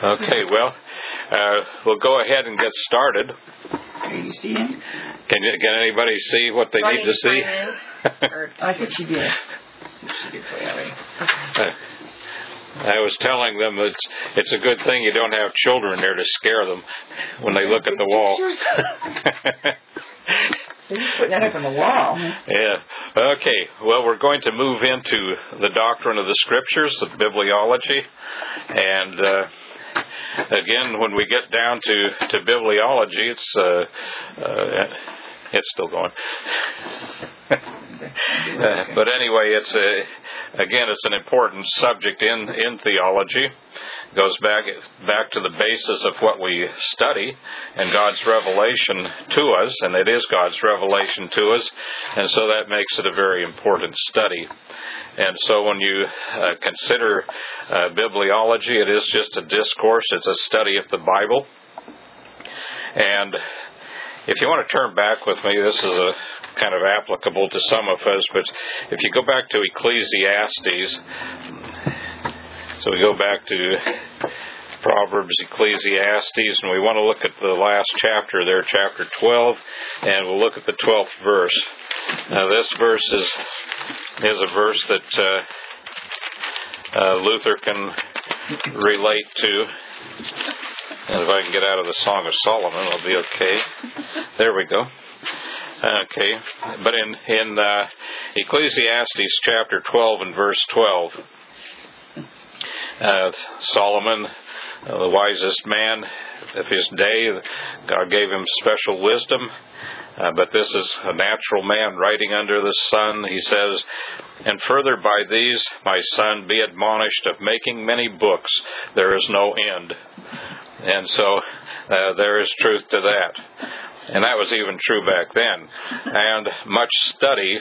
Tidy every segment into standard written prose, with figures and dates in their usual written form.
Okay, well, we'll go ahead and get started. Are you seeing? Can anybody see what they need to see? I think she did. She did for you already. Okay. I was telling them it's a good thing you don't have children there to scare them when they look at the wall. So you're putting that up on the wall. Yeah. Okay. Well, we're going to move into the doctrine of the Scriptures, the bibliology, and again, when we get down to bibliology, it's still going. But anyway, it's an important subject in theology. It goes back to the basis of what we study and God's revelation to us, and it is God's revelation to us, and so that makes it a very important study. And so when you consider bibliology, it is just a discourse. It's a study of the Bible. And if you want to turn back with me, this is a kind of applicable to some of us, but if you go back to Ecclesiastes, so we go back to Proverbs, Ecclesiastes, and we want to look at the last chapter there, chapter 12, and we'll look at the 12th verse. Now this verse is a verse that Luther can relate to. And if I can get out of the Song of Solomon, I'll be okay. There we go. Okay. But in Ecclesiastes chapter 12 and verse 12, Solomon, the wisest man of his day, God gave him special wisdom. But this is a natural man writing under the sun. He says, "And further by these, my son, be admonished of making many books. There is no end." And so there is truth to that. And that was even true back then. And much study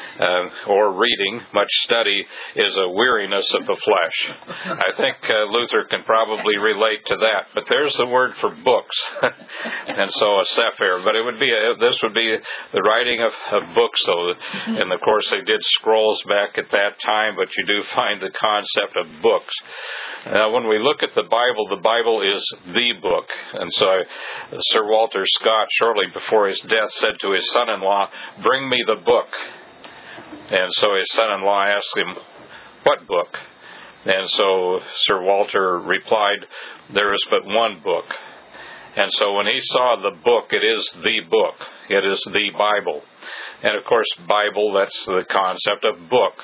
or reading, much study is a weariness of the flesh. I think Luther can probably relate to that. But there's the word for books. And so a sefer. But this would be the writing of books, though. And of course they did scrolls back at that time, but you do find the concept of books. When we look at the Bible is the book. And so Sir Walter Scott, shortly before his death, said to his son-in-law, "Bring me the book." And so his son-in-law asked him, "What book?" And so Sir Walter replied, "There is but one book." And so when he saw the book, it is the book. It is the Bible. And of course, Bible, that's the concept of book.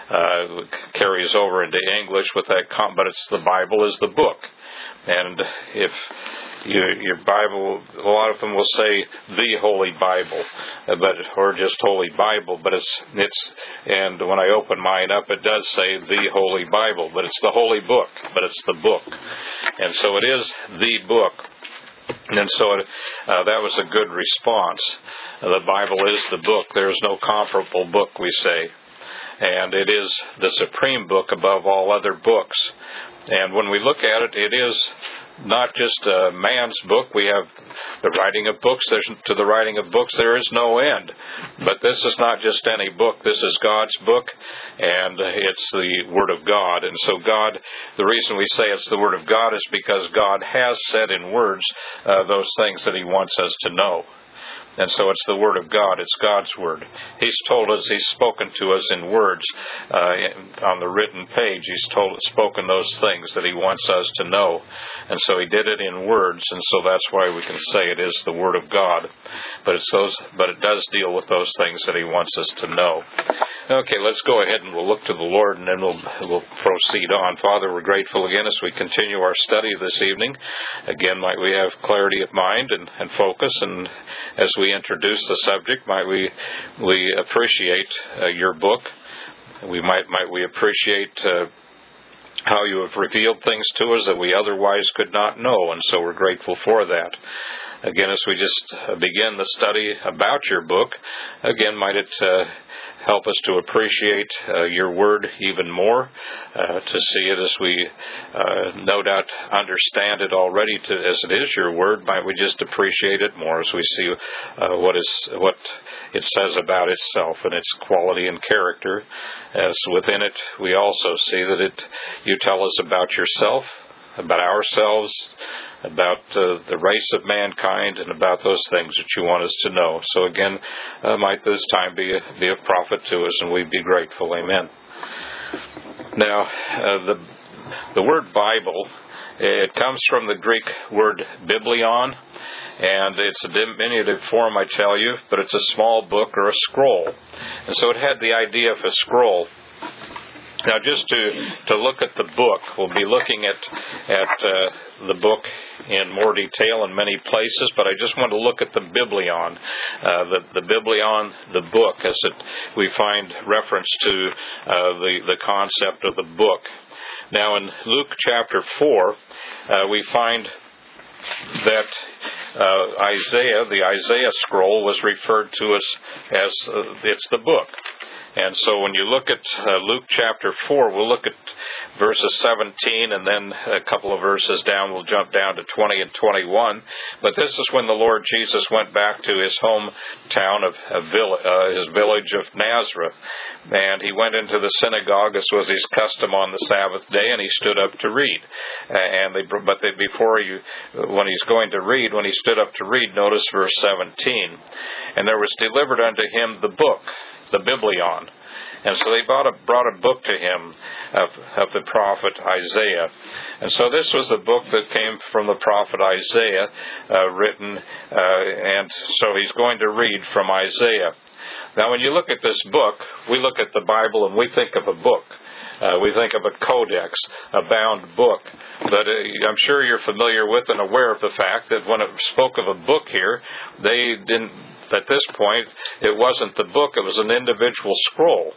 Carries over into English with that, but it's the Bible is the book. And if your Bible, a lot of them will say the Holy Bible, or just Holy Bible, but and when I open mine up, it does say the Holy Bible, but it's the Holy Book, but it's the book. And so it is the book. And so that was a good response. The Bible is the book. There is no comparable book, we say. And it is the supreme book above all other books. And when we look at it, it is not just a man's book. We have the writing of books. To the writing of books, there is no end. But this is not just any book. This is God's book, and it's the Word of God. And so the reason we say it's the Word of God is because God has said in words those things that He wants us to know. And so it's the Word of God. It's God's Word. He's told us, He's spoken to us in words on the written page. He's spoken those things that He wants us to know. And so He did it in words, and so that's why we can say it is the Word of God. But it does deal with those things that He wants us to know. Okay, let's go ahead and we'll look to the Lord, and then we'll proceed on. Father, we're grateful again as we continue our study this evening. Again, might we have clarity of mind and focus, and as we introduce the subject, might we appreciate your book. Might we appreciate how you have revealed things to us that we otherwise could not know, and so we're grateful for that. Again, as we just begin the study about your book, again, might it help us to appreciate your word even more, to see it as we no doubt understand it already as it is your word. Might we just appreciate it more as we see what it says about itself and its quality and character. As within it, we also see that you tell us about yourself, about ourselves, about the race of mankind, and about those things that you want us to know. So again, might this time be a profit to us, and we'd be grateful. Amen. Now, the word Bible, it comes from the Greek word biblion, and it's a diminutive form, I tell you, but it's a small book or a scroll. And so it had the idea of a scroll. Now, just to look at the book, we'll be looking at the book in more detail in many places, but I just want to look at the biblion, the biblion, the book, as we find reference to the concept of the book. Now, in Luke chapter 4, we find that the Isaiah scroll was referred to as it's the book. And so when you look at Luke chapter 4, we'll look at verses 17, and then a couple of verses down, we'll jump down to 20 and 21. But this is when the Lord Jesus went back to his hometown his village of Nazareth. And he went into the synagogue, as was his custom on the Sabbath day, and he stood up to read. When he's going to read, when he stood up to read, notice verse 17. And there was delivered unto him the book, the biblion. And so they brought a book to him of the prophet Isaiah. And so this was the book that came from the prophet Isaiah, written, and so he's going to read from Isaiah. Now, when you look at this book, we look at the Bible and we think of a book. We think of a codex, a bound book. But I'm sure you're familiar with and aware of the fact that when it spoke of a book here, they didn't, at this point, it wasn't the book, it was an individual scroll.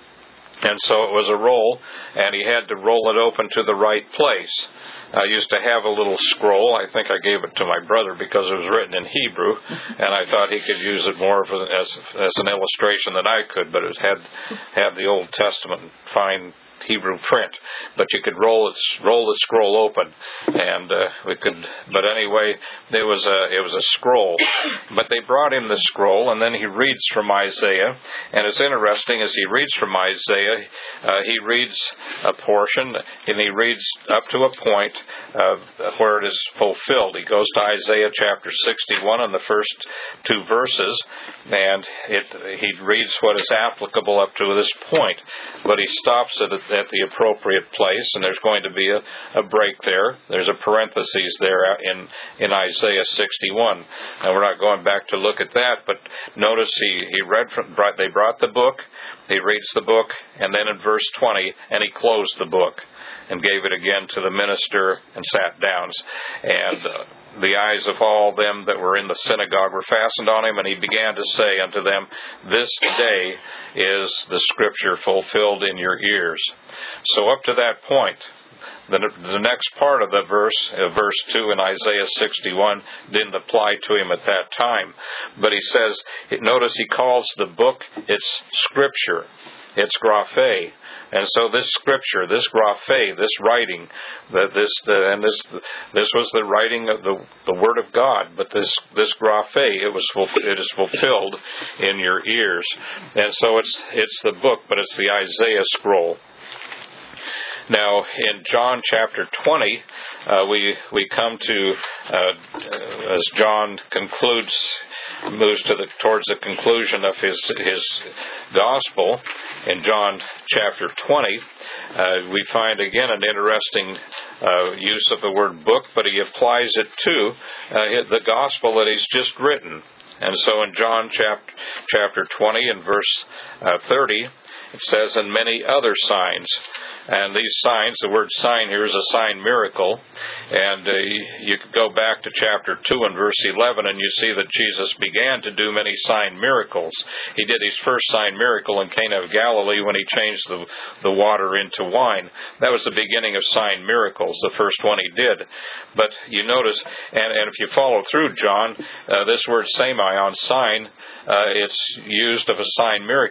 And so it was a roll, and he had to roll it open to the right place. I used to have a little scroll. I think I gave it to my brother because it was written in Hebrew, and I thought he could use it more as an illustration than I could, but it had the Old Testament fine Hebrew print, but you could roll the scroll open, and we could. But anyway, it was a scroll. But they brought him the scroll, and then he reads from Isaiah. And it's interesting, as he reads from Isaiah, he reads a portion, and he reads up to a point where it is fulfilled. He goes to Isaiah chapter 61 in the first two verses, and he reads what is applicable up to this point, but he stops it at the appropriate place, and there's going to be a break there. There's a parenthesis there in Isaiah 61, and we're not going back to look at that, but notice he read they brought the book, he reads the book, and then in verse 20, and he closed the book and gave it again to the minister and sat down. And the eyes of all them that were in the synagogue were fastened on him, and he began to say unto them, This day is the scripture fulfilled in your ears. So up to that point, the next part of the verse 2 in Isaiah 61 didn't apply to him at that time. But he says, notice he calls the book, it's scripture. It's graphe. And so this scripture, this graphe, this writing, this was the writing of the Word of God, but this graphe, it is fulfilled in your ears. And so it's the book, but it's the Isaiah scroll. Now, in John chapter 20, we come to, as John moves towards the conclusion of his gospel, in John chapter 20, we find again an interesting use of the word book, but he applies it to the gospel that he's just written. And so in John chapter 20 and verse 30, it says, and many other signs. And these signs, the word sign here is a sign miracle. And you could go back to chapter 2 and verse 11, and you see that Jesus began to do many sign miracles. He did his first sign miracle in Cana of Galilee when he changed the water into wine. That was the beginning of sign miracles, the first one he did. But you notice, and if you follow through John, this word semeion, sign, it's used of a sign miracle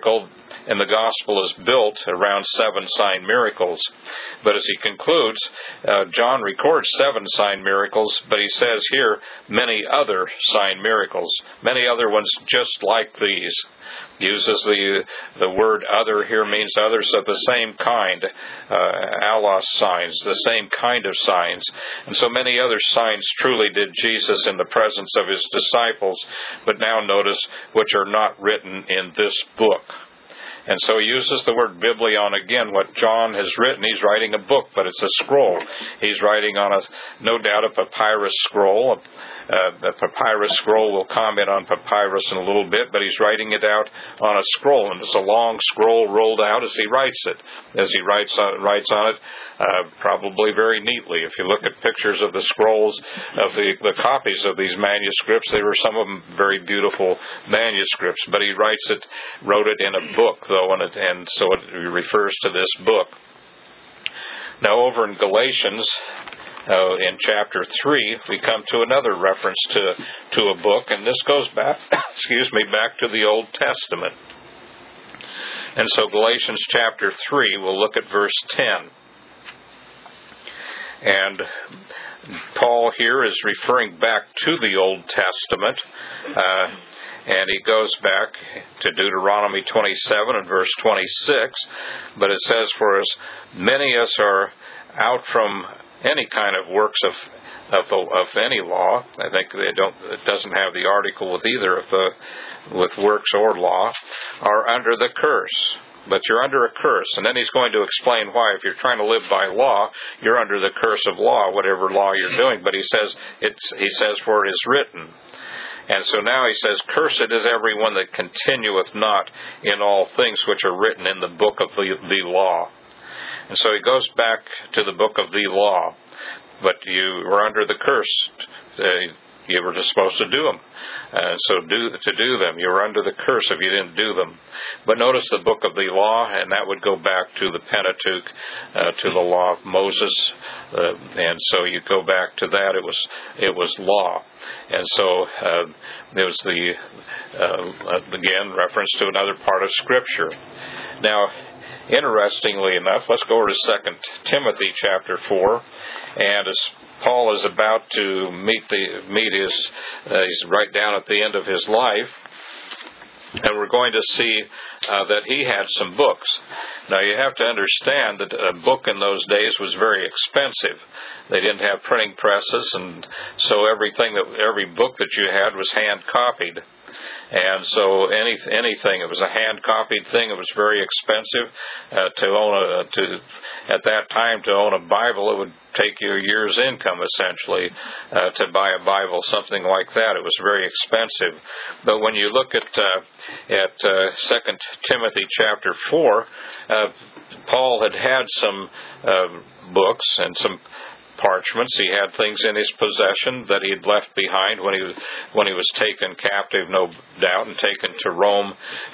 and the gospel is built around 7 sign miracles. But as he concludes, John records 7 sign miracles, but he says here many other sign miracles, many other ones just like these. Uses the word other here means others of the same kind, allos signs, the same kind of signs. And so many other signs truly did Jesus in the presence of his disciples, but now notice, which are not written in this book. And so he uses the word biblion again. What John has written, he's writing a book, but it's a scroll. He's writing on no doubt a papyrus scroll. The papyrus scroll, will comment on papyrus in a little bit, but he's writing it out on a scroll, and it's a long scroll rolled out as he writes it. As he writes on it, probably very neatly. If you look at pictures of the scrolls, of the copies of these manuscripts, they were some of them very beautiful manuscripts, but he wrote it in a book, though, and so it refers to this book. Now, over in Galatians, in chapter 3, we come to another reference to a book, and this goes back, back to the Old Testament. And so Galatians chapter 3, we'll look at verse 10. And Paul here is referring back to the Old Testament, and he goes back to Deuteronomy 27 and verse 26, but it says, "For as many as are out from any kind of works of any law," I think it doesn't have the article with either with works or law, "are under the curse." But you're under a curse. And then he's going to explain why. If you're trying to live by law, you're under the curse of law, whatever law you're doing. But he says, "For it is written." And so now he says, "Cursed is everyone that continueth not in all things which are written in the book of the law." And so he goes back to the book of the law. But you were under the curse. You were just supposed to do them. To do them. You were under the curse if you didn't do them. But notice the book of the law, and that would go back to the Pentateuch, to the law of Moses. And so you go back to that, it was law. And so there was again, reference to another part of Scripture. Now, interestingly enough, let's go over to 2 Timothy chapter 4, and as Paul is about to meet his, he's right down at the end of his life, and we're going to see that he had some books. Now, you have to understand that a book in those days was very expensive. They didn't have printing presses, and so every book that you had was hand copied. And so anything, it was a hand-copied thing. It was very expensive to own at that time, to own a Bible. It would take you a year's income, essentially, to buy a Bible, something like that. It was very expensive. But when you look at 2 Timothy chapter 4, Paul had some books and some parchments. He had things in his possession that he had left behind when he was taken captive, no doubt, and taken to Rome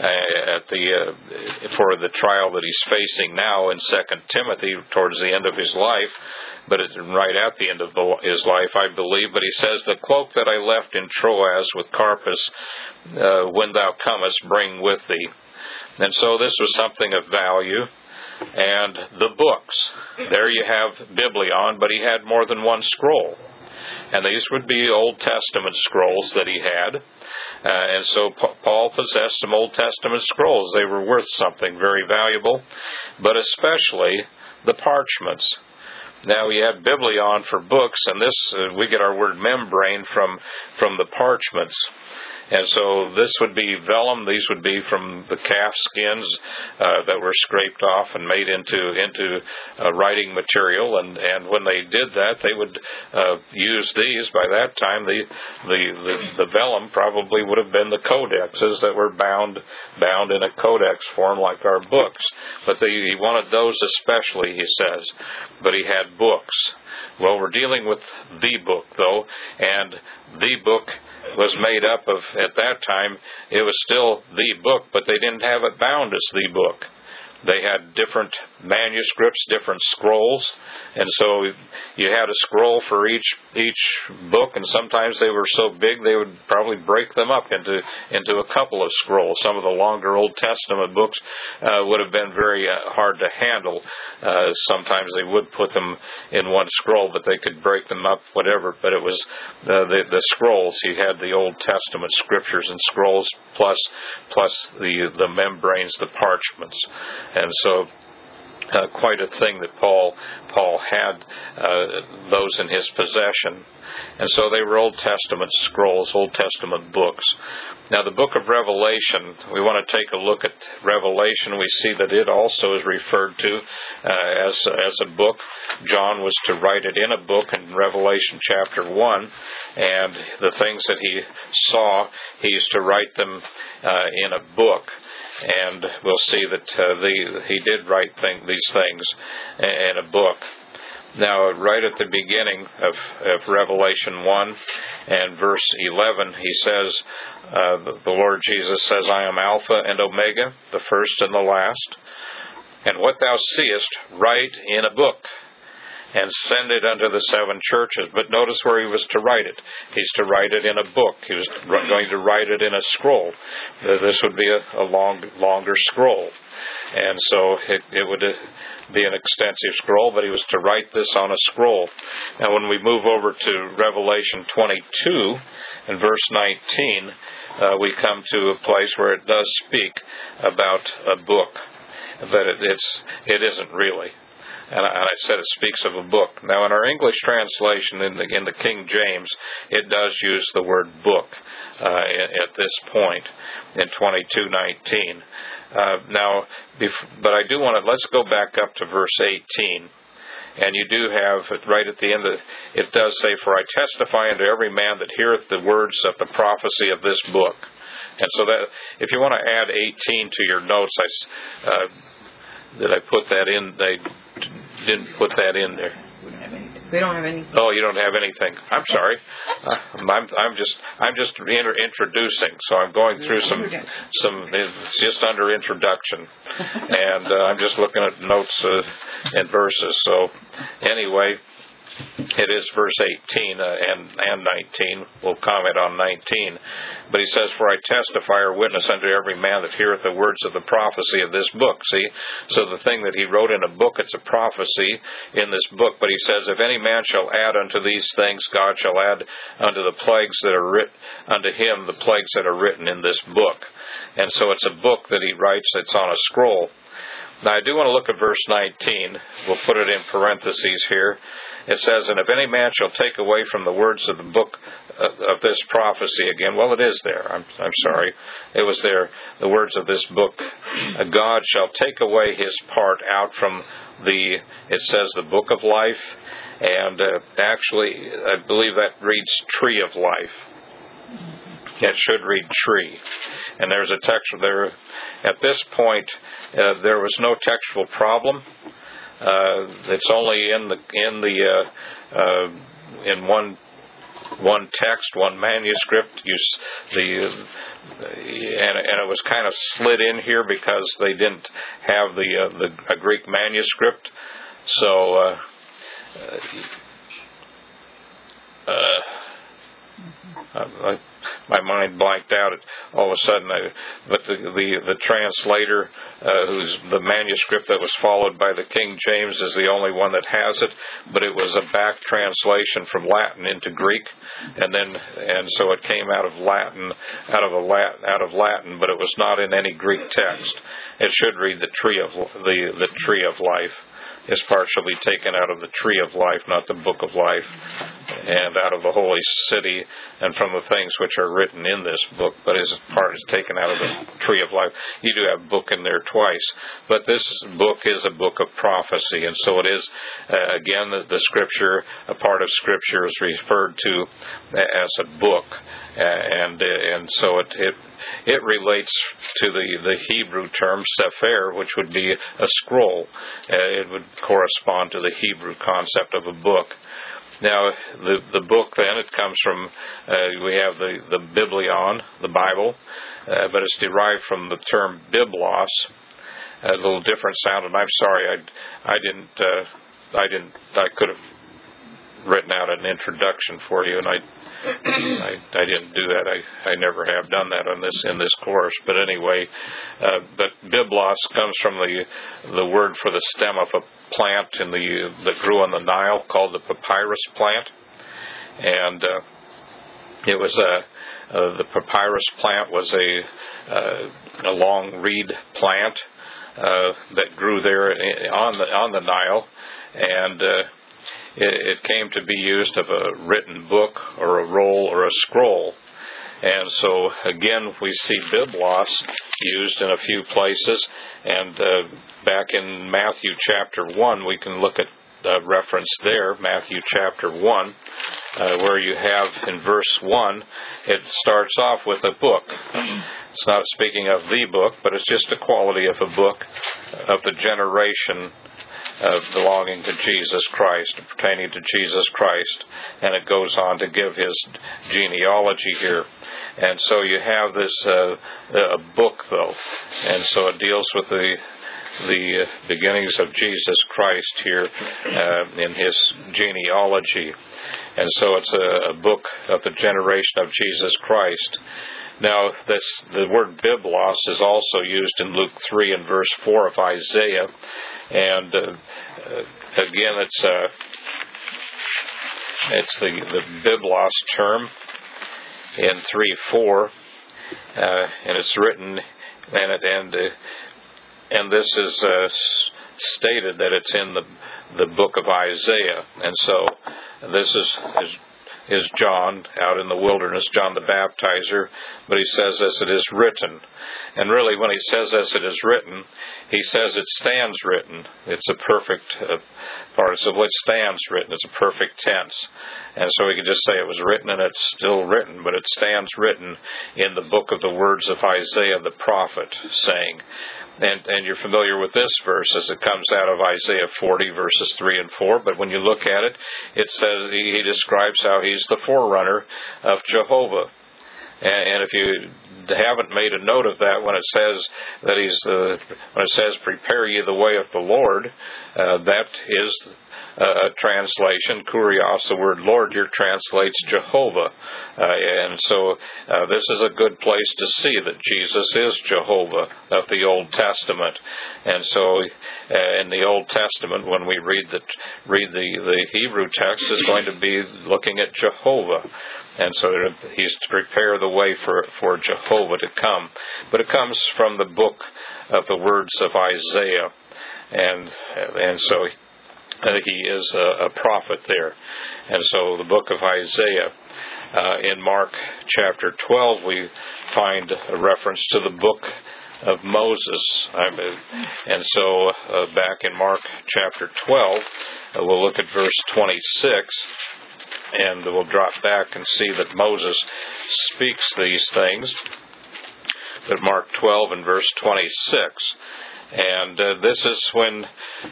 for the trial that he's facing now in 2 Timothy towards the end of his life. But right at the end of his life, I believe. But he says, "The cloak that I left in Troas with Carpus, when thou comest, bring with thee." And so this was something of value. And the books. There you have Biblion, but he had more than one scroll. And these would be Old Testament scrolls that he had. And so Paul possessed some Old Testament scrolls. They were worth something, very valuable, but especially the parchments. Now, we have Biblion for books, and this we get our word membrane from the parchments. And so this would be vellum. These would be from the calf skins that were scraped off and made into writing material. And when they did that, they would use these. By that time, the vellum probably would have been the codexes that were bound in a codex form like our books. But he wanted those especially, he says. But he had books. Well, we're dealing with the book, though, and the book was made up of, at that time, it was still the book, but they didn't have it bound as the book. They had different manuscripts, different scrolls, and so you had a scroll for each book, and sometimes they were so big they would probably break them up into a couple of scrolls. Some of the longer Old Testament books would have been very hard to handle. Sometimes they would put them in one scroll, but they could break them up, whatever. But it was the scrolls. You had the Old Testament scriptures and scrolls, plus the membranes, the parchments, and so. Quite a thing that Paul had those in his possession. And so they were Old Testament scrolls, Old Testament books. Now the book of Revelation, we want to take a look at Revelation. We see that it also is referred to as a book. John was to write it in a book in Revelation chapter 1, and the things that he saw, he's to write them in a book. And we'll see that he did write these things in a book. Now, right at the beginning of Revelation 1 and verse 11, he says, the Lord Jesus says, I am Alpha and Omega, the first and the last. And what thou seest, write in a book, and send it unto the 7 churches. But notice where he was to write it. He's to write it in a book. He was going to write it in a scroll. This would be a longer scroll. And so it would be an extensive scroll, but he was to write this on a scroll. Now when we move over to Revelation 22 and verse 19, we come to a place where it does speak about a book. But it isn't really. And I said it speaks of a book. Now, in our English translation, in the King James, it does use the word book at this point in 22:19. But I do want to, let's go back up to verse 18. And you do have, right at the end, it does say, For I testify unto every man that heareth the words of the prophecy of this book. And so that, if you want to add 18 to your notes, did I put that in? They didn't put that in there. We don't have anything. Oh, you don't have anything. I'm sorry. I'm just introducing, so I'm going through some. It's just under introduction, and I'm just looking at notes and verses. So, anyway. It is verse 18 and 19. We'll comment on 19. But he says, For I testify or witness unto every man that heareth the words of the prophecy of this book. See? So the thing that he wrote in a book, it's a prophecy in this book. But he says, If any man shall add unto these things, God shall add unto the plagues that are written, unto him the plagues that are written in this book. And so it's a book that he writes that's on a scroll. Now I do want to look at verse 19. We'll put it in parentheses here. It says, And if any man shall take away from the words of the book of this prophecy again, well, it is there. I'm sorry. It was there. The words of this book. God shall take away his part out from it says the book of life. And actually, I believe that reads tree of life. It should read tree. And there's a text there. At this point, there was no textual problem. It's only in one text, one manuscript. And it was kind of slid in here because they didn't have a Greek manuscript. So my mind blanked out all of a sudden. But the translator, who's the manuscript that was followed by the King James, is the only one that has it. But it was a back translation from Latin into Greek, and so it came out of Latin, but it was not in any Greek text. It should read the tree of life. His part shall be taken out of the tree of life, not the book of life, and out of the holy city, and from the things which are written in this book, but his part is taken out of the tree of life. You do have book in there twice, but this book is a book of prophecy, and so it is, again, the Scripture, a part of Scripture is referred to as a book, and so it relates to the Hebrew term sefer, which would be a scroll. It would correspond to the Hebrew concept of a book. Now, the book then, it comes from, we have the Biblion, the Bible, but it's derived from the term biblos, a little different sound, and I'm sorry, I could have written out an introduction for you, and I didn't do that. I never have done that in this course. But anyway, but biblos comes from the word for the stem of a plant that grew on the Nile called the papyrus plant, and it was the papyrus plant was a long reed plant that grew there on the Nile, and it came to be used of a written book or a roll or a scroll. And so, again, we see biblos used in a few places. And back in Matthew chapter 1, we can look at reference there, Matthew chapter 1, where you have in verse 1, it starts off with a book. It's not speaking of the book, but it's just a quality of a book of the generation belonging to Jesus Christ, pertaining to Jesus Christ, and it goes on to give his genealogy here. And so you have this a book, though, and so it deals with the beginnings of Jesus Christ here in his genealogy. And so it's a book of the generation of Jesus Christ. Now, the word biblos is also used in Luke 3 and verse 4 of Isaiah. And again, it's the biblos term in 3:4, and it's written, and this is stated that it's in the book of Isaiah. And so this is John out in the wilderness, John the Baptizer, but he says as it is written. And really, when he says as it is written, he says it stands written. It's a perfect participle. It stands written. It's a perfect tense. And so we could just say it was written and it's still written, but it stands written in the book of the words of Isaiah the prophet, saying, and you're familiar with this verse as it comes out of Isaiah 40 verses 3 and 4, but when you look at it, it says he describes how he's the forerunner of Jehovah. And if you haven't made a note of that, when it says that when it says prepare ye the way of the Lord, that is a translation. Kurios, the word Lord here translates Jehovah. And so this is a good place to see that Jesus is Jehovah of the Old Testament. And so in the Old Testament, when we read the Hebrew text, is going to be looking at Jehovah. And so he's to prepare the way for Jehovah to come. But it comes from the book of the words of Isaiah. And so he is a prophet there. And so the book of Isaiah, in Mark chapter 12, we find a reference to the book of Moses. And so back in Mark chapter 12, we'll look at verse 26. And we'll drop back and see that Moses speaks these things. But Mark 12 and verse 26. And this is when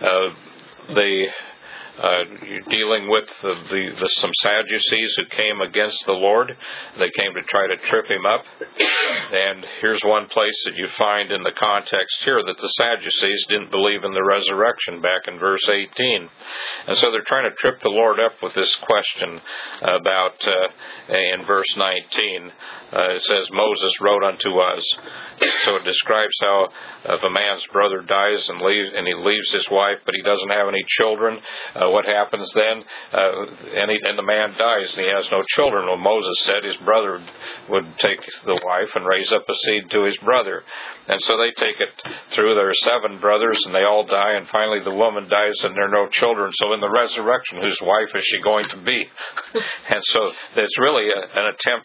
you're dealing with some Sadducees who came against the Lord. They came to try to trip him up. And here's one place that you find in the context here that the Sadducees didn't believe in the resurrection back in verse 18. And so they're trying to trip the Lord up with this question about, in verse 19, it says, Moses wrote unto us. So it describes how if a man's brother dies and he leaves his wife, but he doesn't have any children, what happens then? And the man dies and he has no children. Well, Moses said his brother would take the wife and raise up a seed to his brother. And so they take it through. There are 7 brothers and they all die, and finally the woman dies and there are no children. So in the resurrection, whose wife is she going to be? And so it's really an attempt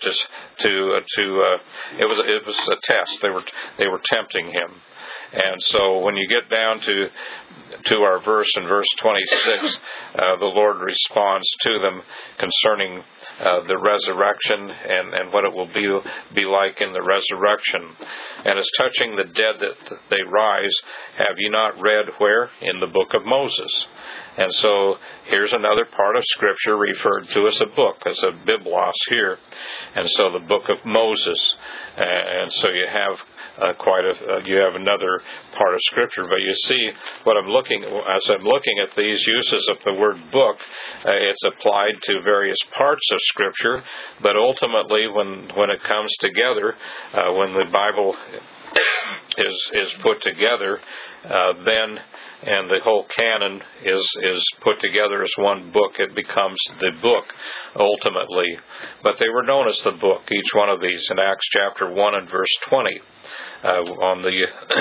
it was a test. They were tempting him. And so when you get down to our verse in verse 26, the Lord responds to them concerning the resurrection and what it will be like in the resurrection. And as touching the dead that they rise, have you not read where? In the book of Moses. And so here's another part of Scripture referred to as a book, as a biblos here. And so the book of Moses. And so you have you have another part of Scripture. But you see, as I'm looking at these uses of the word book, it's applied to various parts of Scripture. But ultimately, when it comes together, when the Bible is put together, then, and the whole canon is put together as one book, it becomes the book ultimately. But they were known as the book, each one of these, in Acts chapter 1 and verse 20. On the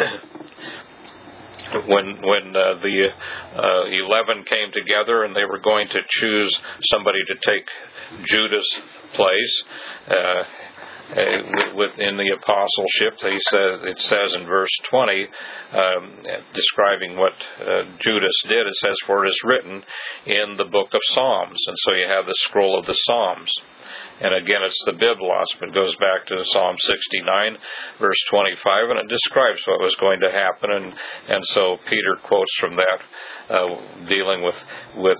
when the 11 came together and they were going to choose somebody to take Judas' place within the apostleship, it says in verse 20, describing what Judas did, it says, "For it is written in the book of Psalms." And so you have the scroll of the Psalms. And again, it's the biblos, but it goes back to Psalm 69, verse 25, and it describes what was going to happen. And so Peter quotes from that, dealing with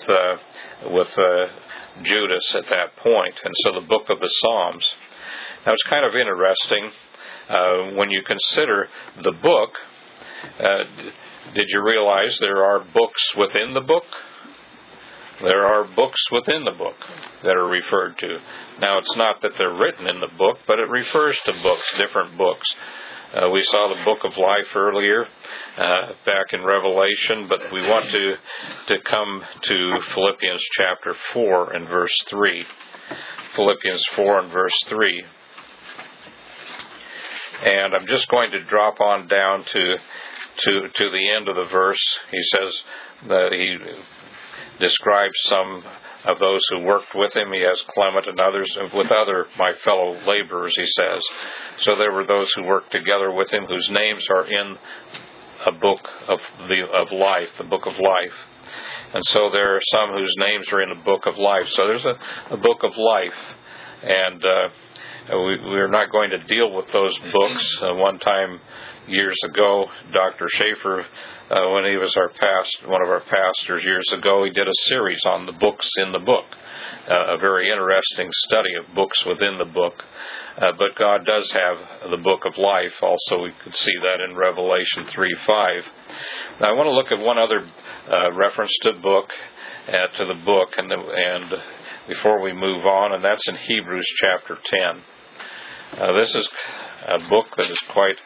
Judas at that point. And so the book of the Psalms. Now, it's kind of interesting when you consider the book. Did you realize there are books within the book? There are books within the book that are referred to. Now, it's not that they're written in the book, but it refers to books, different books. We saw the book of life earlier, back in Revelation, but we want to come to Philippians chapter 4 and verse 3. Philippians 4 and verse 3. And I'm just going to drop on down to the end of the verse. He says that he describes some of those who worked with him. He has Clement and others, with my fellow laborers, he says. So there were those who worked together with him whose names are in a book of life, the book of life. And so there are some whose names are in the book of life. So there's a book of life. And we're not going to deal with those books. One time, years ago, Dr. Schaefer, when he was one of our pastors years ago, he did a series on the books in the book. A very interesting study of books within the book. But God does have the book of life. Also, we could see that in Revelation 3:5. Now, I want to look at one other reference to the book, and before we move on, and that's in Hebrews chapter 10. This is a book that is quite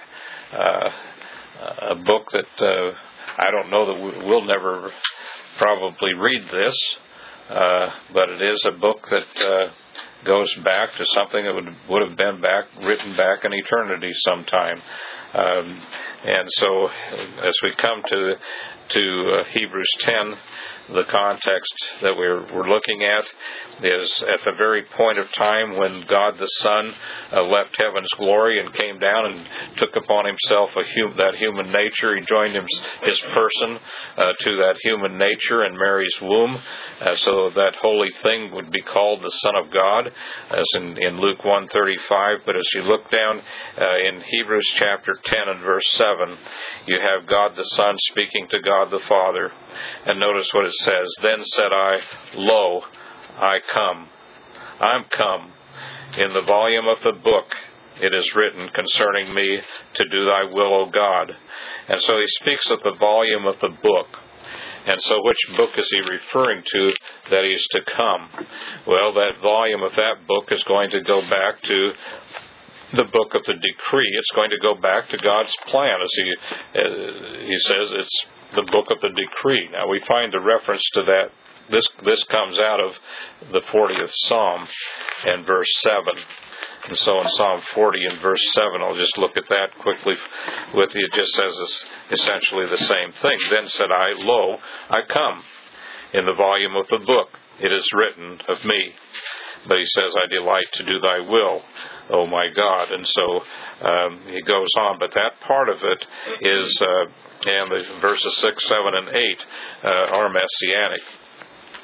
a book that I don't know that we'll never probably read this, but it is a book that goes back to something that would have been written back in eternity sometime. And so as we come to Hebrews 10, the context that we're looking at is at the very point of time when God the Son left heaven's glory and came down and took upon himself that human nature. He joined his person to that human nature in Mary's womb, so that holy thing would be called the Son of God, as in Luke 1:35. But as you look down in Hebrews chapter 10 and verse 7, you have God the Son speaking to God the Father. And notice what it says, "Then said I, Lo, I come. I'm come. In the volume of the book it is written concerning me to do thy will, O God." And so he speaks of the volume of the book. And so which book is he referring to that he's to come? Well, that volume of that book is going to go back to the book of the decree. It's going to go back to God's plan, as he says it's the book of the decree. Now we find the reference to that. This comes out of the 40th Psalm and verse 7. And so in Psalm 40 and verse 7, I'll just look at that quickly with you. It just says essentially the same thing. "Then said I, Lo, I come. In the volume of the book it is written of me." But he says, "I delight to do thy will, O my God." And so he goes on. But that part of it is, and the verses 6, 7, and 8 are messianic.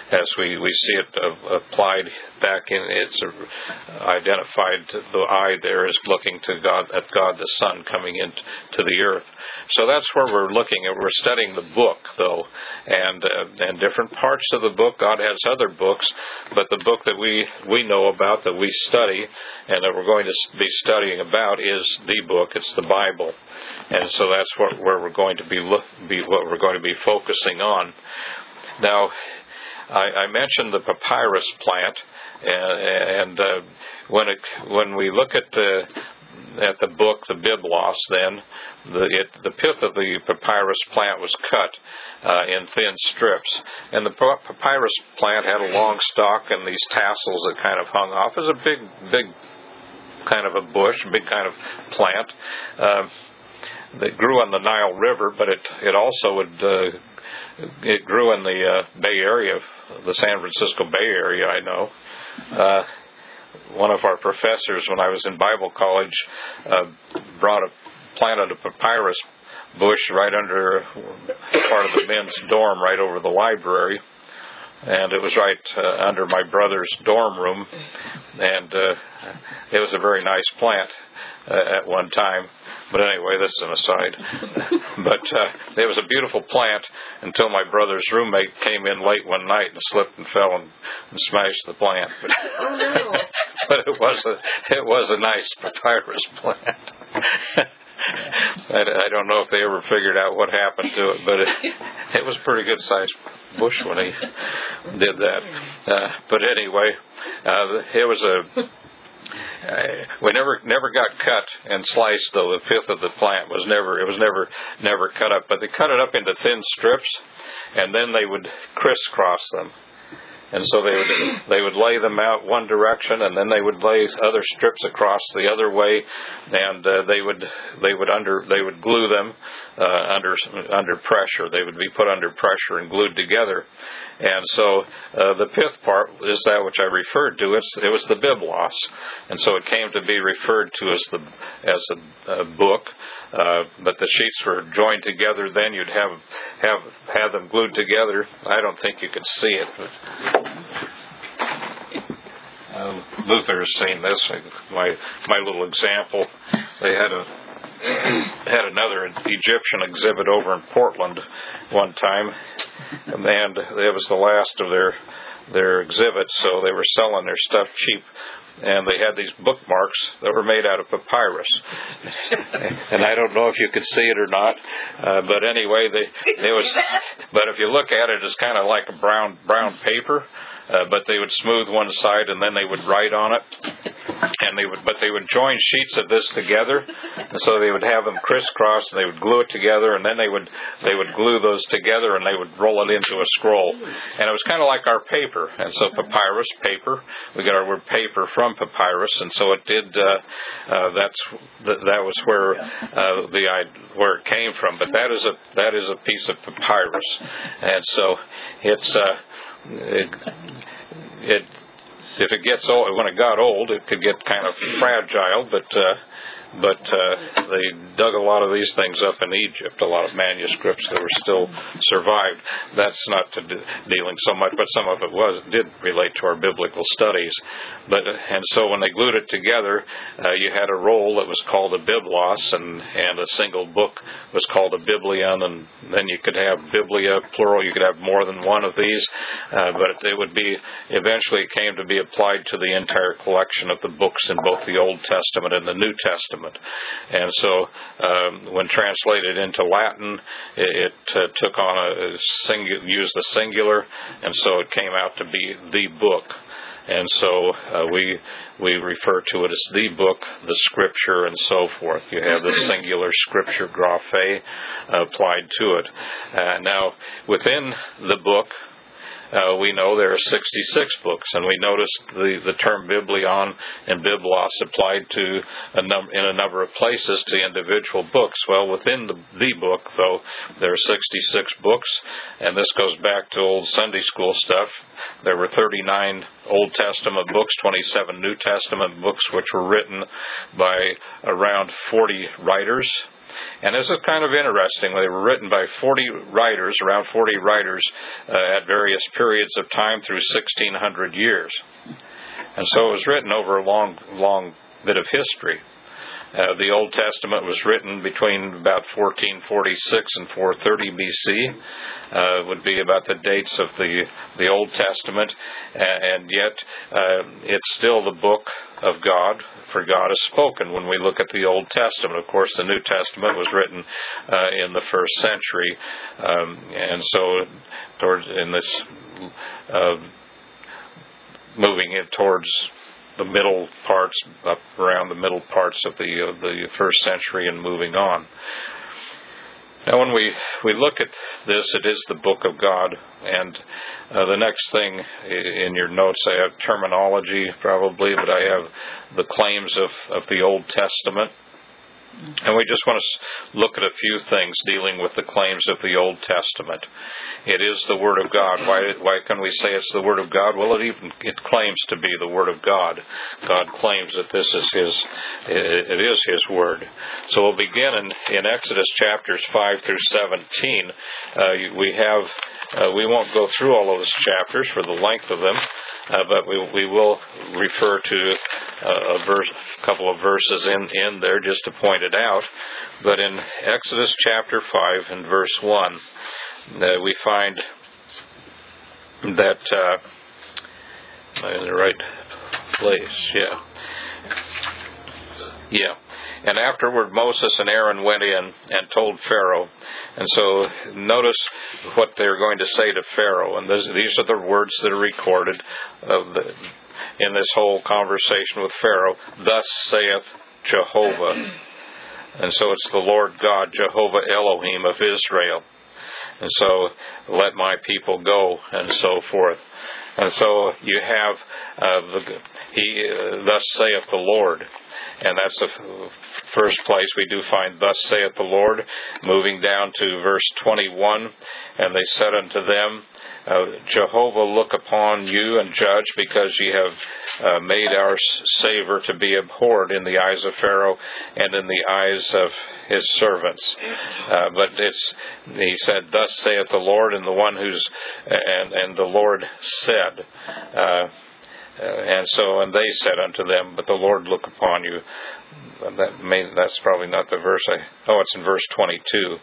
as we see it applied back in, it's identified, the eye there is looking to God, at God the Son coming into the earth. So that's where we're looking at. We're studying the book, though, and different parts of the book. God has other books, but the book that we know about, that we study, and that we're going to be studying about, is the book. It's the Bible, and so that's where we're going to be what we're going to be focusing on. Now, I mentioned the papyrus plant, and when we look at the book, the Biblos, then the pith of the papyrus plant was cut in thin strips, and the papyrus plant had a long stalk and these tassels that kind of hung off. It was a big kind of a bush, a big kind of plant that grew on the Nile River, but it also would. It grew in the Bay Area, the San Francisco Bay Area, I know. One of our professors, when I was in Bible college, planted a papyrus bush right under part of the men's dorm, right over the library. And it was right under my brother's dorm room. And it was a very nice plant at one time. But anyway, that's an aside. But it was a beautiful plant until my brother's roommate came in late one night and slipped and fell and smashed the plant. Oh, no. But it was a nice papyrus plant. I don't know if they ever figured out what happened to it, but it was a pretty good sized bush when he did that. But anyway, it was we never got cut and sliced, though. The pith of the plant was never cut up, but they cut it up into thin strips, and then they would crisscross them. And so they would lay them out one direction, and then they would lay other strips across the other way, and they would glue them under pressure. They would be put under pressure and glued together. And so the pith part is that which I referred to. It was the Biblos, and so it came to be referred to as a book. But the sheets were joined together. Then you'd have them glued together. I don't think you could see it, but Luther has seen this. My little example. They had another Egyptian exhibit over in Portland one time, and it was the last of their exhibits, so they were selling their stuff cheap. And they had these bookmarks that were made out of papyrus. And I don't know if you could see it or not, but anyway, but if you look at it, it's kind of like a brown paper, but they would smooth one side and then they would write on it. And they would join sheets of this together, and so they would have them crisscross, and they would glue it together, and then they would glue those together, and they would roll it into a scroll. And it was kind of like our paper, and so papyrus, paper. We got our word paper from papyrus, and so it did. That was where where it came from. But that is a piece of papyrus, and so it's if it gets old, when it got old, it could get kind of fragile, but they dug a lot of these things up in Egypt, a lot of manuscripts that were still survived. That's not dealing so much, but some of it did relate to our biblical studies. And so when they glued it together, you had a roll that was called a biblos, and a single book was called a biblion, and then you could have biblia, plural, you could have more than one of these, but it would be, eventually it came to be applied to the entire collection of the books in both the Old Testament and the New Testament. And so when translated into Latin, it took on used the singular, and so it came out to be the book. And so we refer to it as the book, the scripture, and so forth. You have the singular scripture, graphe, applied to it. Now, within the book, we know there are 66 books, and we noticed the term biblion and biblos applied to in a number of places to individual books. Well, within the book, though, there are 66 books, and this goes back to old Sunday school stuff. There were 39 Old Testament books, 27 New Testament books, which were written by around 40 writers. And this is kind of interesting. They were written by 40 writers, around 40 writers, at various periods of time through 1600 years. And so it was written over a long bit of history. The Old Testament was written between about 1446 and 430 BC. Would be about the dates of the Old Testament, and yet it's still the book of God, for God has spoken. When we look at the Old Testament, of course, the New Testament was written in the first century, and so in this moving it towards the middle parts, up around the middle parts of the first century and moving on. Now, when we look at this, it is the book of God, and the next thing in your notes, I have terminology probably, but I have the claims of the Old Testament. And we just want to look at a few things dealing with the claims of the Old Testament. It is the Word of God. Why can we say it's the Word of God? Well, it claims to be the Word of God. God claims that it is His Word. So we'll begin in Exodus chapters 5 through 17. We won't go through all of those chapters for the length of them. But we will refer to a couple of verses in there just to point it out. But in Exodus chapter 5 and verse 1, we find that I'm in the right place. Yeah. And afterward Moses and Aaron went in and told Pharaoh. And so notice what they're going to say to Pharaoh. And these are the words that are recorded in this whole conversation with Pharaoh. Thus saith Jehovah. And so it's the Lord God, Jehovah Elohim of Israel. And so let my people go, and so forth. And so you have thus saith the Lord. And that's the first place we do find, thus saith the Lord. Moving down to verse 21, and they said unto them, Jehovah look upon you and judge, because ye have made our savor to be abhorred in the eyes of Pharaoh and in the eyes of his servants. But he said, thus saith the Lord, and the one and the Lord said, and they said unto them, but the Lord look upon you. That's probably not the verse. It's in verse 22.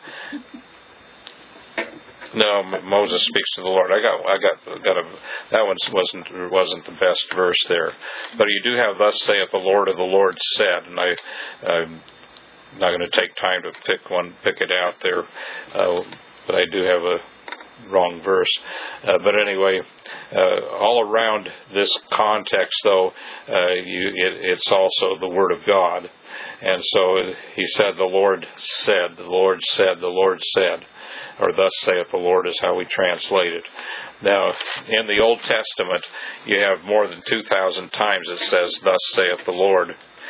No, Moses speaks to the Lord. That one wasn't the best verse there. But you do have, thus saith the Lord, or the Lord said, and I'm not going to take time to pick it out there, but I do have a wrong verse. But anyway, all around this context, though, it's also the Word of God. And so he said, the Lord said, the Lord said, the Lord said, or thus saith the Lord is how we translate it. Now, in the Old Testament, you have more than 2,000 times it says, thus saith the Lord.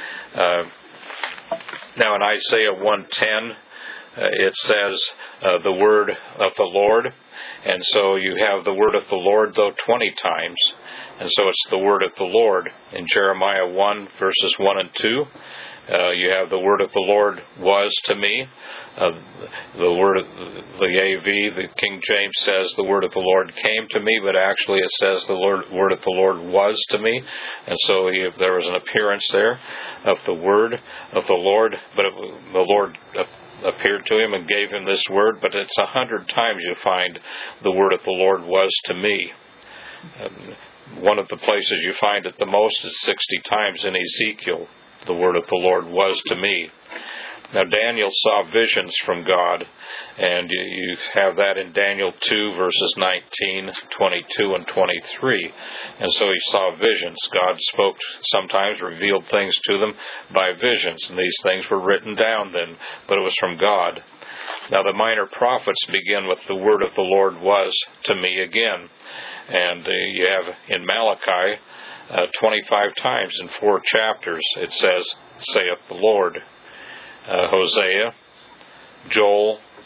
Now, in Isaiah 1:10, it says, the word of the Lord. And so you have the word of the Lord, though, 20 times. And so it's the word of the Lord. In Jeremiah 1, verses 1 and 2, you have the word of the Lord was to me. The word of the AV, the King James says the word of the Lord came to me, but actually it says the word of the Lord was to me. And so there was an appearance there of the word of the Lord, but the Lord appeared to him and gave him this word, but it's 100 times you find the word of the Lord was to me. One of the places you find it the most is 60 times in Ezekiel. The word of the Lord was to me. Now, Daniel saw visions from God, and you have that in Daniel 2, verses 19, 22, and 23. And so he saw visions. God spoke, sometimes revealed things to them by visions, and these things were written down then, but it was from God. Now, the minor prophets begin with the word of the Lord was to me again. And you have in Malachi, 25 times in 4 chapters, it says, saith the Lord. Hosea, Joel,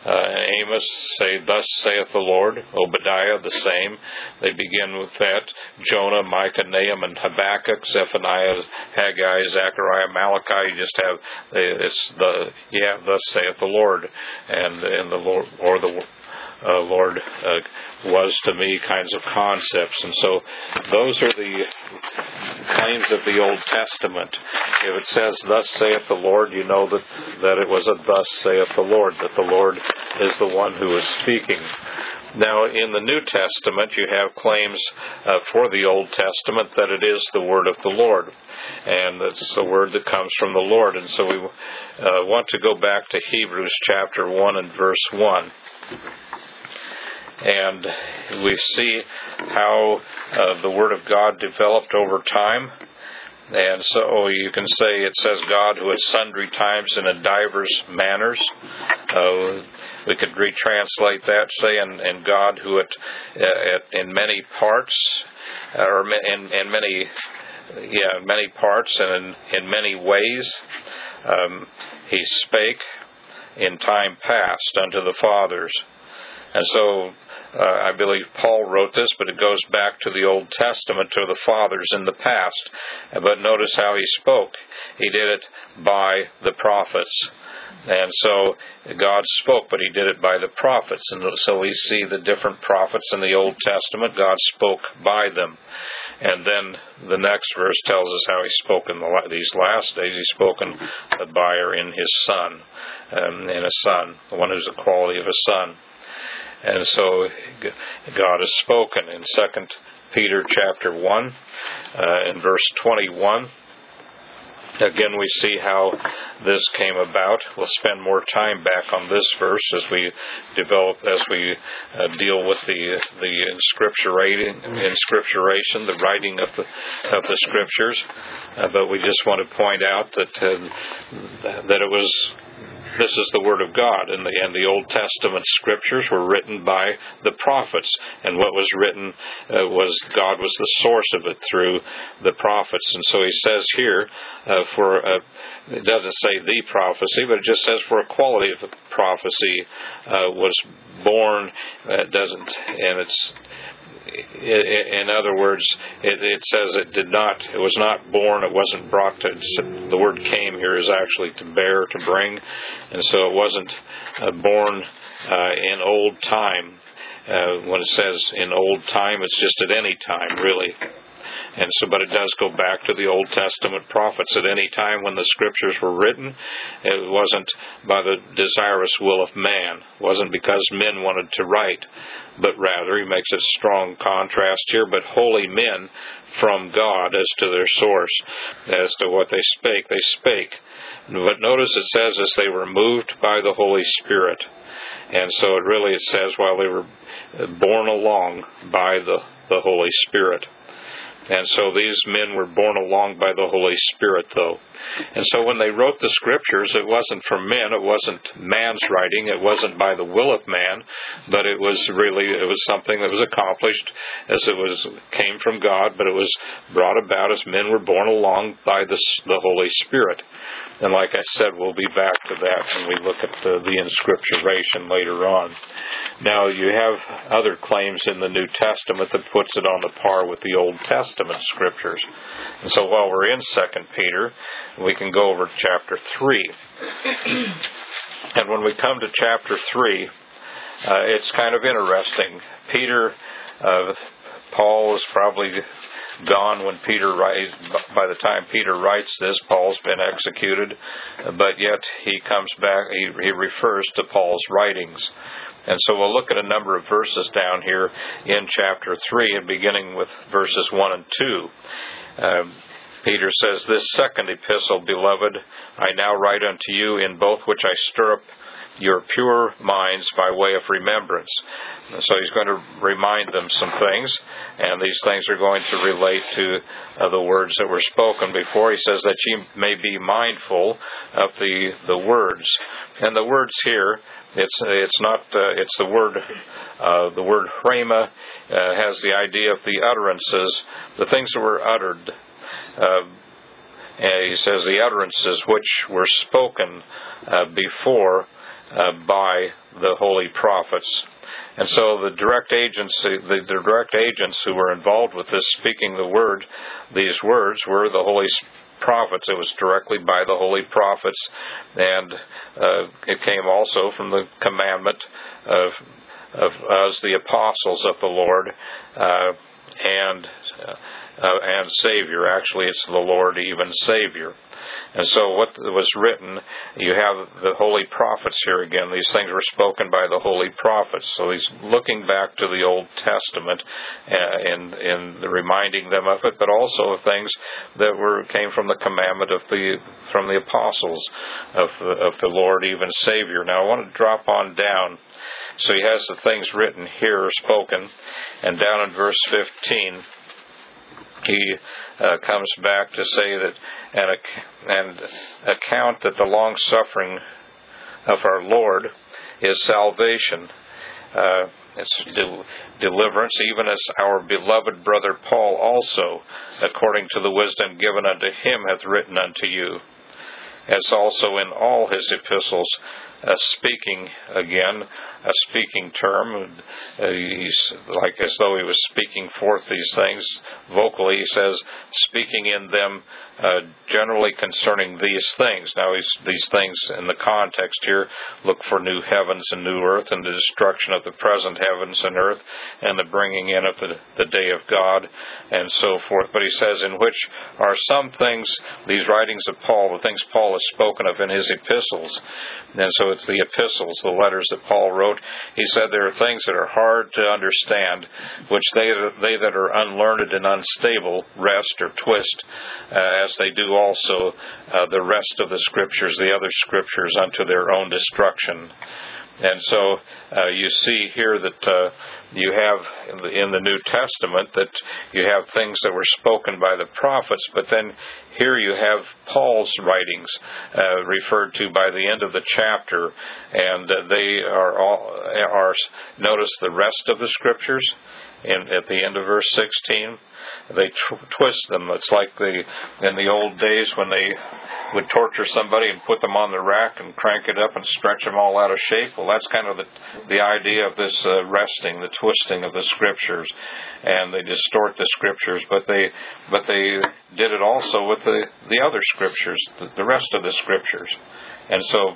Amos say, "Thus saith the Lord." Obadiah, the same. They begin with that. Jonah, Micah, Nahum, and Habakkuk, Zephaniah, Haggai, Zechariah, Malachi. You just have "Thus saith the Lord," and the Lord, or the Lord was to me kinds of concepts. And so those are the claims of the Old Testament. If it says, "Thus saith the Lord," you know that it was a "Thus saith the Lord," that the Lord is the one who is speaking. Now, in the New Testament, you have claims for the Old Testament that it is the word of the Lord, and it's the word that comes from the Lord. And so we want to go back to Hebrews chapter 1 and verse 1. And we see how the Word of God developed over time. And so you can say it says, "God who at sundry times and in divers manners." We could retranslate that, say, and God who in many parts, or in many parts and in many ways, He spake in time past unto the fathers. And so I believe Paul wrote this, but it goes back to the Old Testament, to the fathers in the past. But notice how he spoke. He did it by the prophets. And so God spoke, but He did it by the prophets. And so we see the different prophets in the Old Testament. God spoke by them. And then the next verse tells us how He spoke in these last days. He's spoken by or in His Son, in a Son, the one who's the quality of a Son. And so God has spoken. In 2 Peter chapter 1, in verse 21, again we see how this came about. We'll spend more time back on this verse as we deal with the inscripturation, the writing of the Scriptures. But we just want to point out that it was. This is the Word of God, and the Old Testament Scriptures were written by the prophets, and what was written God was the source of it through the prophets. And so he says here, it doesn't say the prophecy, but it just says for a quality of prophecy was born. It doesn't, and it's. In other words, it says it was not born, it wasn't brought to, the word came here is actually to bear, to bring, and so it wasn't born in old time. When it says in old time, it's just at any time, really. And so, but it does go back to the Old Testament prophets. At any time when the Scriptures were written, it wasn't by the desirous will of man. It wasn't because men wanted to write, but rather, he makes a strong contrast here, but holy men from God as to their source, as to what they spake. They spake. But notice it says as they were moved by the Holy Spirit. And so it says while they were borne along by the Holy Spirit. And so these men were borne along by the Holy Spirit, though. And so when they wrote the Scriptures, it wasn't from men, it wasn't man's writing, it wasn't by the will of man, but it was something that was accomplished as came from God, but it was brought about as men were borne along by the Holy Spirit. And like I said, we'll be back to that when we look at the inscripturation later on. Now, you have other claims in the New Testament that puts it on the par with the Old Testament Scriptures. And so while we're in 2 Peter, we can go over to chapter 3. And when we come to chapter 3, it's kind of interesting. Paul is probably gone when by the time Peter writes this, Paul's been executed, but yet he comes back, he refers to Paul's writings. And so we'll look at a number of verses down here in chapter 3, and beginning with verses 1 and 2. Peter says, "This second epistle, beloved, I now write unto you, in both which I stir up your pure minds by way of remembrance." And so he's going to remind them some things, and these things are going to relate to the words that were spoken before. He says that ye may be mindful of the words. And the words here, it's the word rhema has the idea of the utterances, the things that were uttered. And he says the utterances which were spoken before by the holy prophets. And so the direct agents who were involved with this, speaking these words, were the holy prophets. It was directly by the holy prophets, and it came also from the commandment of us, the apostles of the Lord, and Savior. Actually, it's the Lord, even Savior. And so what was written, you have the holy prophets here again. These things were spoken by the holy prophets. So he's looking back to the Old Testament and reminding them of it, but also of things that came from the commandment from the apostles of the Lord, even Savior. Now I want to drop on down. So he has the things written here, spoken, and down in verse 15, he comes back to say that and account that the long suffering of our Lord is salvation. It's deliverance, even as our beloved brother Paul also, according to the wisdom given unto him, hath written unto you, as also in all his epistles, speaking again, a speaking term. He's like as though he was speaking forth these things vocally. He says, speaking in them generally concerning these things. Now, these things in the context here look for new heavens and new earth, and the destruction of the present heavens and earth, and the bringing in of the day of God, and so forth. But he says, in which are some things, these writings of Paul, the things Paul has spoken of in his epistles. And so it's the epistles, the letters that Paul wrote. He said there are things that are hard to understand, which they that are unlearned and unstable wrest or twist, as they do also the rest of the Scriptures, the other Scriptures, unto their own destruction. And so you see here that you have in the New Testament that you have things that were spoken by the prophets, but then here you have Paul's writings referred to by the end of the chapter, and they are notice the rest of the Scriptures. At the end of verse 16, they twist them. It's like in the old days when they would torture somebody and put them on the rack and crank it up and stretch them all out of shape. Well, that's kind of the idea of this wresting, the twisting of the Scriptures, and they distort the Scriptures. But they did it also with the other Scriptures, the rest of the Scriptures, and so.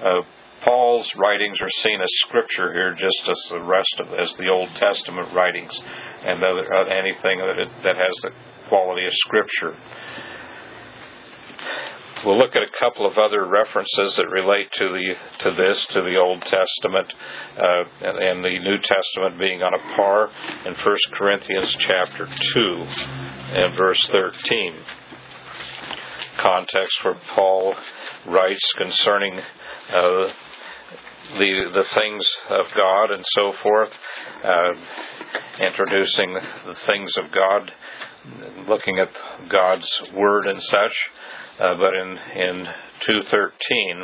Paul's writings are seen as Scripture here, just as the Old Testament writings, and anything that has the quality of Scripture. We'll look at a couple of other references that relate to the Old Testament and the New Testament being on a par in 1 Corinthians chapter 2 and verse 13. Context where Paul writes concerning the things of God and so forth, introducing the things of God, looking at God's Word and such. But in 2:13,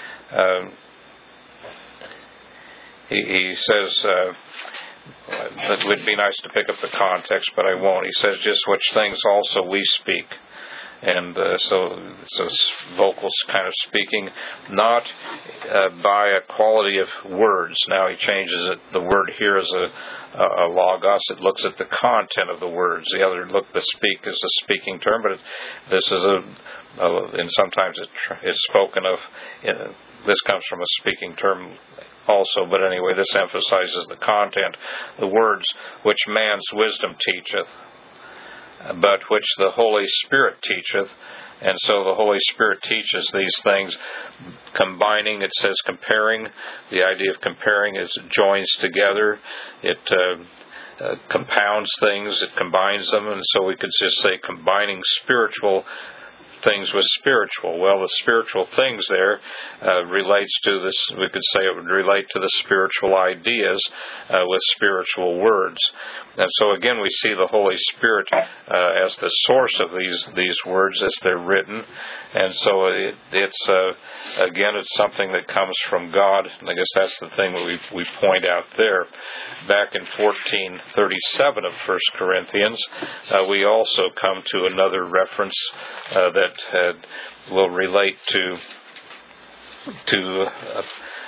he says, it would be nice to pick up the context, but I won't. He says, just which things also we speak. And so vocals kind of speaking, not by a quality of words. Now he changes it. The word here is a logos. It looks at the content of the words. The speak is a speaking term, but this is and sometimes it's spoken of. This comes from a speaking term also, but anyway, this emphasizes the content. The words which man's wisdom teacheth, but which the Holy Spirit teacheth. And so the Holy Spirit teaches these things, combining, it says comparing. The idea of comparing is it joins together. It compounds things, it combines them, and so we could just say combining spiritual things with spiritual. Well, the spiritual things there relates to this. We could say it would relate to the spiritual ideas with spiritual words. And so again, we see the Holy Spirit as the source of these words as they're written. And so it's something that comes from God. And I guess that's the thing that we point out there. Back in 14:37 of 1 Corinthians, we also come to another reference that will relate to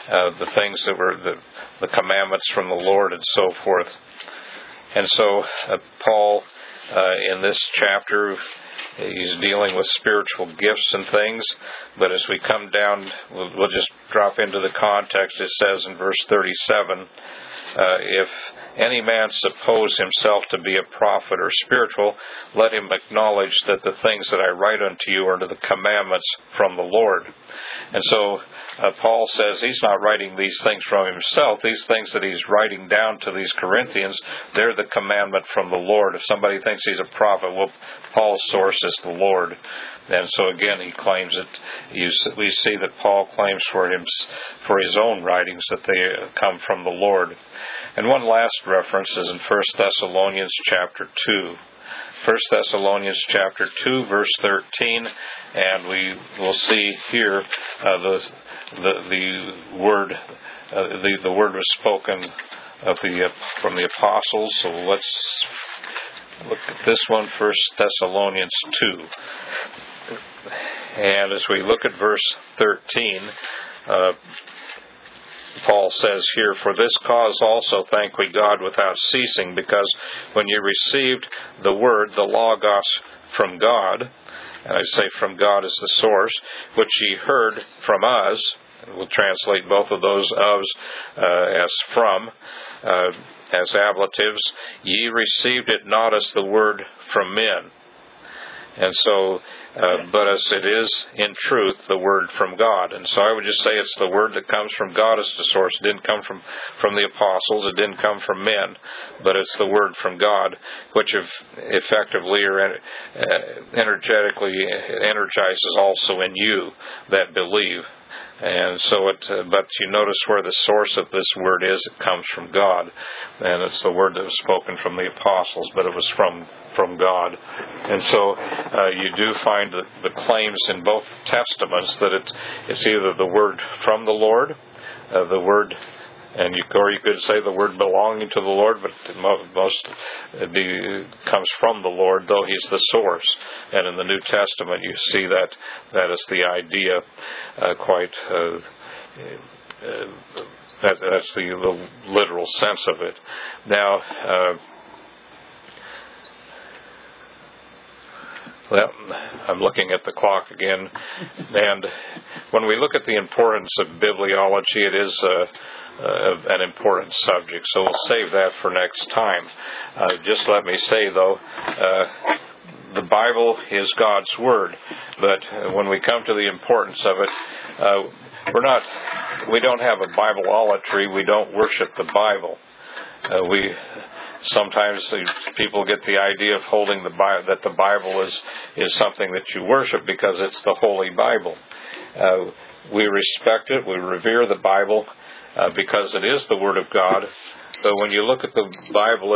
the things that were the commandments from the Lord and so forth. And so Paul, in this chapter, he's dealing with spiritual gifts and things, but as we come down, we'll just drop into the context. It says in verse 37, if any man suppose himself to be a prophet or spiritual, let him acknowledge that the things that I write unto you are the commandments from the Lord. And so Paul says he's not writing these things from himself. These things that he's writing down to these Corinthians, they're the commandment from the Lord. If somebody thinks he's a prophet, well, Paul's source is the Lord. And so again, he claims that we see that Paul claims for his own writings that they come from the Lord. And one last reference is in 1 Thessalonians chapter 2. 1 Thessalonians chapter 2, verse 13, and we will see here the word was spoken from the apostles. So let's look at this one, 1 Thessalonians 2. And as we look at verse 13, Paul says here, for this cause also thank we God without ceasing, because when you received the word, the Logos from God, and I say from God as the source, which ye heard from us, we'll translate both of those ofs as from, as ablatives, ye received it not as the word from men. And so, but as it is in truth the word from God. And so I would just say it's the word that comes from God as the source. It didn't come from the apostles. It didn't come from men. But it's the word from God, which effectively or energetically energizes also in you that believe. And so but you notice where the source of this word is. It comes from God, and it's the word that was spoken from the apostles, but it was from God. And so you do find the claims in both testaments that it's either the word from the Lord, the word, or you could say the word belonging to the Lord, but most comes from the Lord, though He's the source. And in the New Testament, you see that is the idea quite. That's the literal sense of it. Now, well, I'm looking at the clock again, and when we look at the importance of bibliology, it is an important subject, so we'll save that for next time. Just let me say, though, the Bible is God's Word, but when we come to the importance of it, we don't have a Bibleolatry. We don't worship the Bible. Sometimes people get the idea of holding that the Bible is something that you worship because it's the Holy Bible. We respect it. We revere the Bible because it is the Word of God. But when you look at the Bible,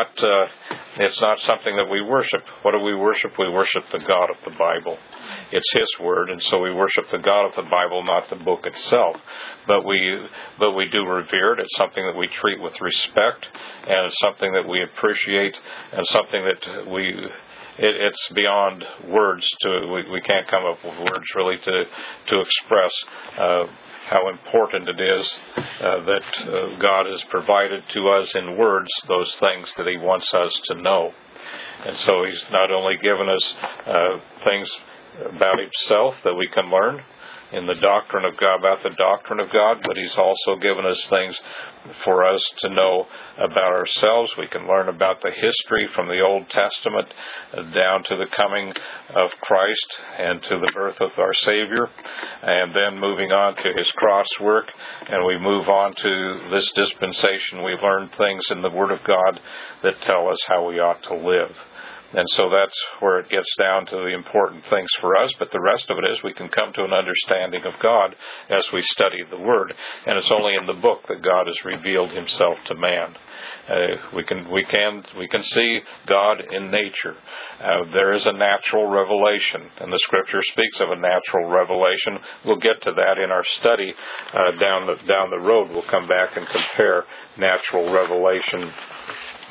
it's not something that we worship. What do we worship? We worship the God of the Bible. It's His Word, and so we worship the God of the Bible, not the book itself. But we do revere it. It's something that we treat with respect, and it's something that we appreciate, and something that it's beyond words. We can't come up with words really to express how important it is that God has provided to us in words those things that He wants us to know. And so He's not only given us things about Himself that we can learn in the doctrine of God, about the doctrine of God, but He's also given us things for us to know about ourselves. We can learn about the history from the Old Testament down to the coming of Christ and to the birth of our Savior, and then moving on to His cross work, and we move on to this dispensation. We learn things in the Word of God that tell us how we ought to live. And so that's where it gets down to the important things for us, but the rest of it is we can come to an understanding of God as we study the Word, and it's only in the book that God has revealed Himself to man. We can see God in nature. There is a natural revelation, and the Scripture speaks of a natural revelation. We'll get to that in our study down the road. We'll come back and compare natural revelation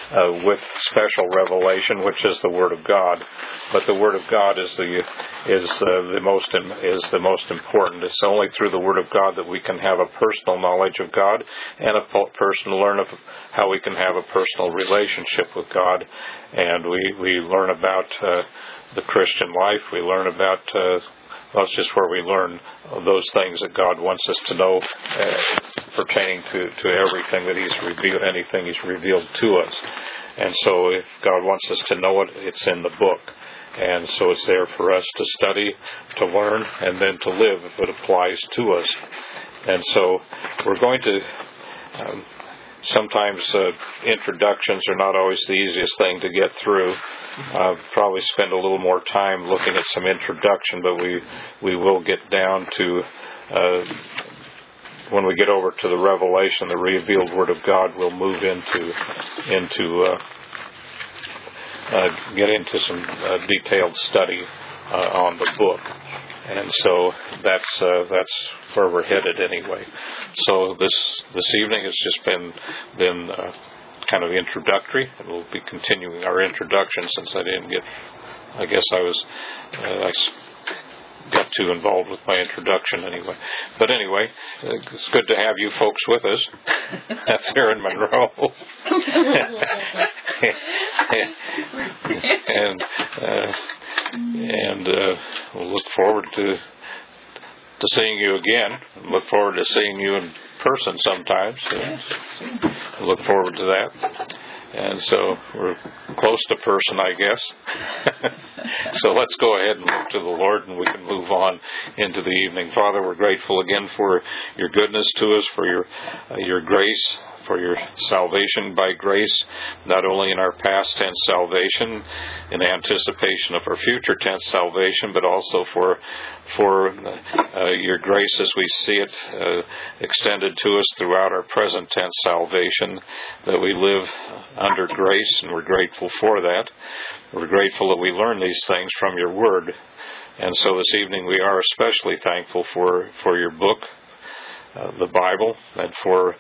with special revelation, which is the Word of God. But the Word of God is the most important. It's only through the Word of God that we can have a personal knowledge of God and a personal learn of how we can have a personal relationship with God. And we learn about the Christian life. We learn about it's just where we learn those things that God wants us to know pertaining to everything that He's revealed, anything He's revealed to us. And so if God wants us to know it, it's in the book. And so it's there for us to study, to learn, and then to live if it applies to us. And so we're going to... Sometimes introductions are not always the easiest thing to get through. Probably spend a little more time looking at some introduction, but we will get down to when we get over to the revelation, the revealed Word of God, we'll move into get into some detailed study on the book. And so that's where we're headed anyway. So this evening has just been kind of introductory, and we'll be continuing our introduction since I got too involved with my introduction anyway. But anyway, it's good to have you folks with us. That's here in Monroe. and we'll look forward to seeing you again. Look forward to seeing you in person sometimes. So look forward to that. And so we're close to person, I guess. So let's go ahead and look to the Lord, and we can move on into the evening. Father, we're grateful again for your goodness to us, for your grace, for your salvation by grace, not only in our past tense salvation, in anticipation of our future tense salvation, but also for your grace as we see it extended to us throughout our present tense salvation, that we live under grace, and we're grateful for that. We're grateful that we learn these things from your Word. And so this evening we are especially thankful for your book, the Bible, and for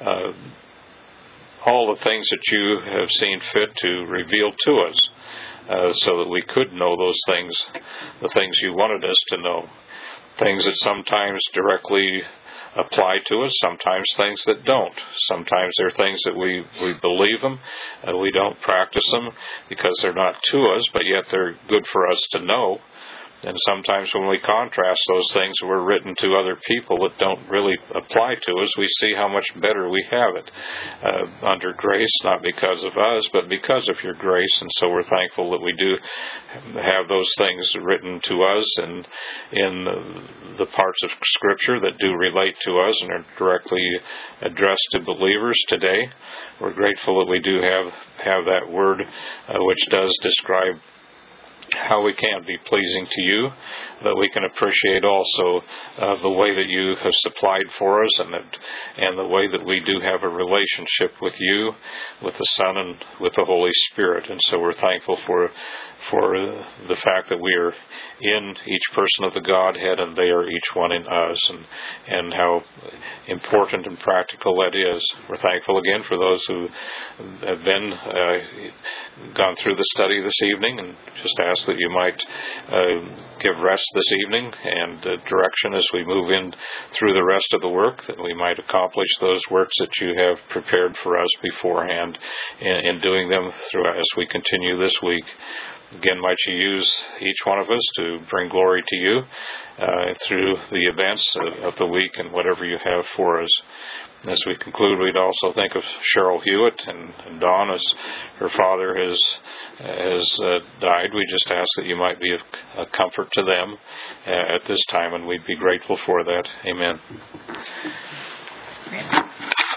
all the things that you have seen fit to reveal to us, so that we could know those things, the things you wanted us to know. Things that sometimes directly apply to us, sometimes things that don't. Sometimes they're things that we believe them, and we don't practice them because they're not to us, but yet they're good for us to know. And sometimes when we contrast those things that were written to other people that don't really apply to us, we see how much better we have it under grace, not because of us, but because of your grace. And so we're thankful that we do have those things written to us and in the parts of Scripture that do relate to us and are directly addressed to believers today. We're grateful that we do have that word which does describe how we can be pleasing to you, that we can appreciate also the way that you have supplied for us, and the way that we do have a relationship with you, with the Son, and with the Holy Spirit. And so we're thankful for the fact that we are in each person of the Godhead, and they are each one in us, and how important and practical that is. We're thankful again for those who have been gone through the study this evening, and just ask that you might give rest this evening and direction as we move in through the rest of the work, that we might accomplish those works that you have prepared for us beforehand in doing them as we continue this week. Again, might you use each one of us to bring glory to you through the events of the week and whatever you have for us. As we conclude, we'd also think of Cheryl Hewitt and Dawn, as her father has died. We just ask that you might be a comfort to them at this time, and we'd be grateful for that. Amen.